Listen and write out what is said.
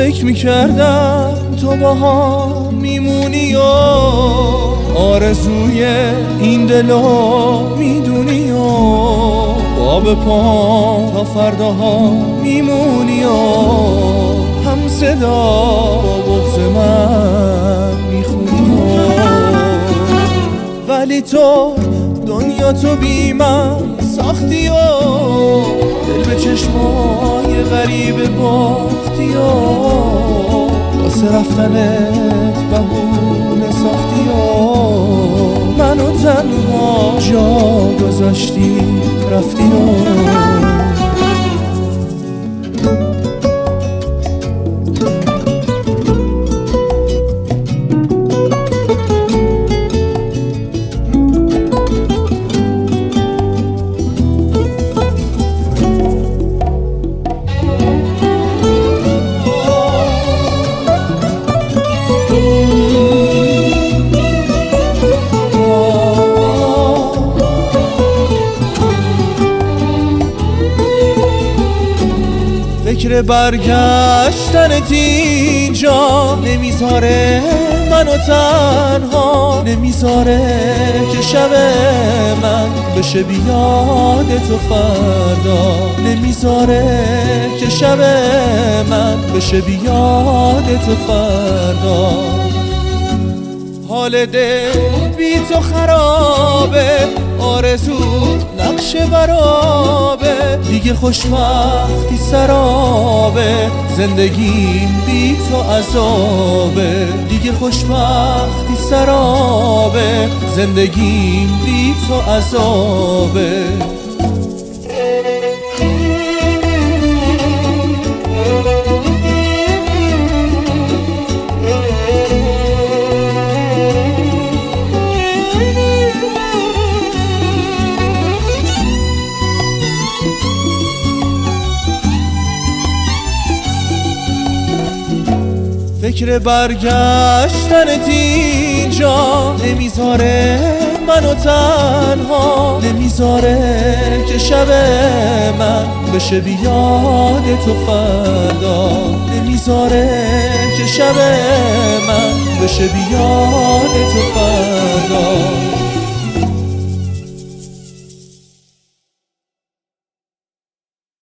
فکر میکردم تو با هم میمونی و آرزوی این دلو میدونی و با به پا تا فرداها میمونی و هم صدا بغض من میخونی ولی تو دنیا تو بی من ساختی و دل به چشمای غریب باختی و واسه رفتنت بهونه ساختی و منو تنها جا گذاشتی رفتی و فکر برگشتنت اینجا نمیذاره منو تنها، نمیذاره که شب من بشه بیاد تو فردا، نمیذاره که شب من بشه بیاد تو فردا. حال دل بی تو خرابه، آرزو نقش برابه، دیگه خوشبختی سرابه، زندگیم بی تو عذابه، دیگه خوشبختی سرابه، زندگیم بی تو عذابه. فکر برگشتنت اینجا نمیذاره منو تنها، نمیذاره که شب من بشه بیاد تو فردا، نمیذاره که شب من بشه بیاد تو فردا.